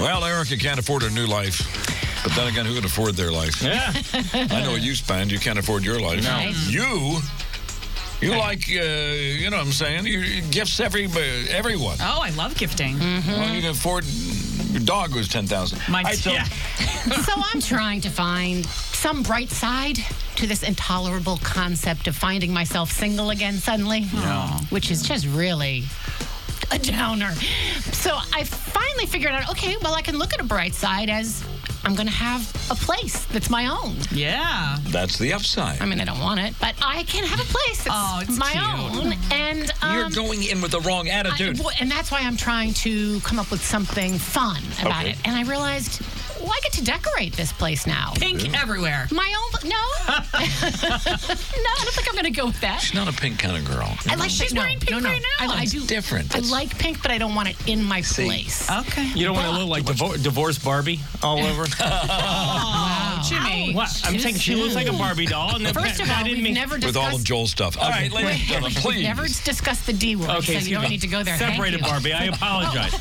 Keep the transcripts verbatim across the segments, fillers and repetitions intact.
Well, Erica can't afford a new life. But then again, who can afford their life? Yeah. I know what you spend. You can't afford your life. No. You... You like, uh, you know what I'm saying? You, you gifts every, everyone. Oh, I love gifting. Mm-hmm. Well, you can afford... Your dog was ten thousand dollars. My, right, so, yeah. So I'm trying to find some bright side to this intolerable concept of finding myself single again suddenly. Yeah. Which is just really a downer. So I finally figured out, okay, well, I can look at a bright side as I'm going to have a place that's my own. Yeah. That's the upside. I mean, I don't want it, but I can have a place that's Oh, it's my cute. own. And um, You're going in with the wrong attitude. I, and that's why I'm trying to come up with something fun about Okay. it. And I realized, well, I get to decorate this place now. Pink Yeah. everywhere. My own, no. no, I don't think I'm going to go with that. She's not a pink kind of girl. I like She's pink. wearing pink no, no, right no. now. I, I It's do. different. I It's- like pink, but I don't want it in my See. place. Okay. You don't want to look like divo- divorced Barbie all over? Oh, Jimmy. What? I'm Too saying she looks like a Barbie doll. And then First of that all, didn't we've mean- never With discussed... all of Joel's stuff. All right, ladies and gentlemen, We've please. never discussed the D word, Okay, so you excuse don't me. need to go there. Thank Separated you. Barbie. I apologize.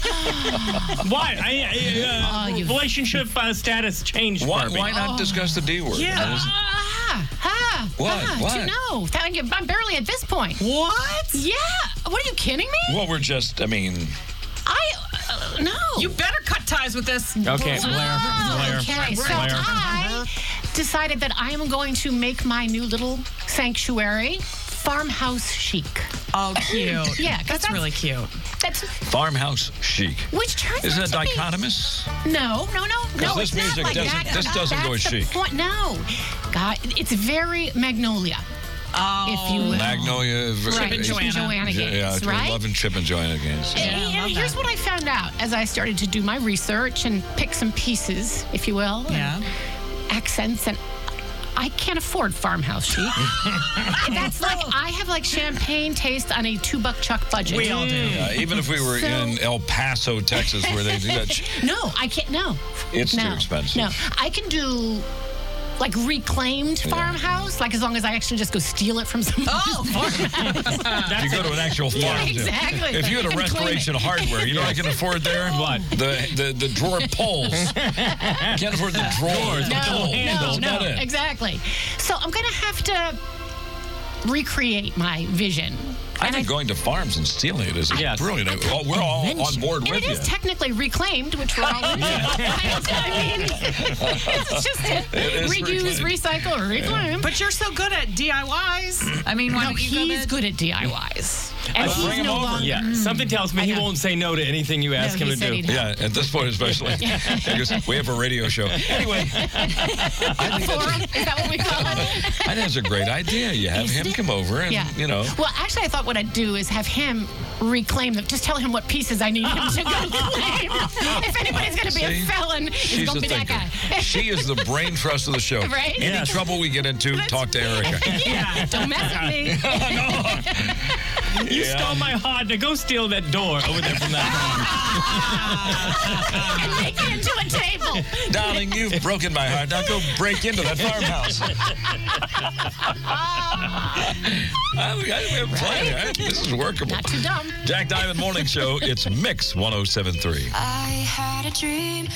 Why? I, I, uh, Oh, you- relationship uh, status changed, Why, Barbie. why not discuss the D word? Yeah. That is- Ah, ah, What? ah, What? to know. Thank you. I'm barely at this point. What? Yeah. What, are you kidding me? Well, we're just, I mean, I, uh, no. You better cut ties with this. Okay, Blair. Oh, Blair. okay, so Blair. I decided that I am going to make my new little sanctuary farmhouse chic. Oh, cute. Yeah, 'cause That's that's- really cute. That's farmhouse chic. which turns Isn't out it to be- dichotomous? No, no, no, no. this it's not music like doesn't- that. this doesn't go That's as the chic. point. No, God, it's very Magnolia. Oh. If you will. Magnolia. Right, and Chip Joanna. Joanna Yeah, games, yeah, right? Love and Chip and Joanna games. And, Yeah, I and love here's that. what I found out as I started to do my research and pick some pieces, if you will, and Yeah. accents, and I can't afford farmhouse chic. That's like, I have like champagne taste on a two buck chuck budget. We all do. Uh, even if we were So- in El Paso, Texas, where they do that, sh- No, I can't, no. it's no, too expensive. No, I can do like reclaimed farmhouse, like as long as I actually just go steal it from somebody. Oh, You go to an actual farm. Yeah, too. exactly. If you had a And claim Restoration it. Hardware, you know what I can afford there? What? The the, the drawer pulls. Can't afford the drawers. the No, pulls. no, That's no, about it. exactly. So I'm going to have to recreate my vision. I And think going to farms and stealing it is Yes. brilliant. Well, we're all on board and with it you. is technically reclaimed, which we're all into. I mean, it's just a It is reuse, reclaimed. recycle, or reclaim. but you're so good at D I Ys. I mean, why No, don't you go he's to- good at D I Ys. And Well, he's bring him no over. longer. Yeah, something tells me I he know. won't say no to anything you ask No, him he to said do. he'd- Yeah, at this point especially. Because we have a radio show. Anyway, I think, that's Forum? a, Is that what we call it? I think that's a great idea. You have Isn't him it? come over and, Yeah. you know. Well, actually, I thought what I'd do is have him reclaim them. Just tell him what pieces I need him to go claim. If anybody's going to be See? a felon, it's She's going the to be that thinker. guy. She is the brain trust of the show. Right? Any Yes. trouble we get into, talk to Erica. Yeah, don't mess with me. You Yeah. stole my heart. Now go steal that door over there from that farm. And make it into a table. Darling, you've broken my heart. Now go break into that farmhouse. I, we have a plan, right? This is workable. Not too dumb. Jack Diamond Morning Show. It's Mix one oh seven point three. I had a dream.